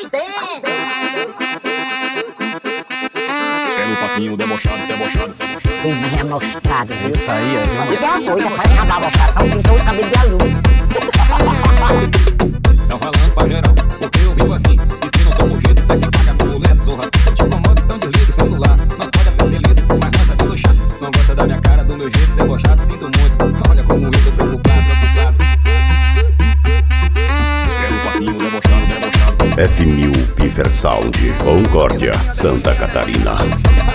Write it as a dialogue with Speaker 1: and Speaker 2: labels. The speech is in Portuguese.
Speaker 1: dentro.
Speaker 2: Pelo passinho debochado.
Speaker 1: Bem remostrado, viu?
Speaker 3: Isso aí,
Speaker 1: Vou dizer uma coisa, pode acabar a votação, pintou o cabelo de azul.
Speaker 2: Tão falando pra geral, porque eu vivo assim. E se não tomo jeito, vai que paga meu boleto, zorra. Se eu te incomodo, então desliga o celular. Nós pode até ser liso, mas gosta de luxar. Não gosta da minha cara, do meu jeito debochado, sinto muito. Olha como eu tô preocupado. Pelo passinho debochado.
Speaker 4: F1000 Pifer Sound, Concórdia, Santa Catarina.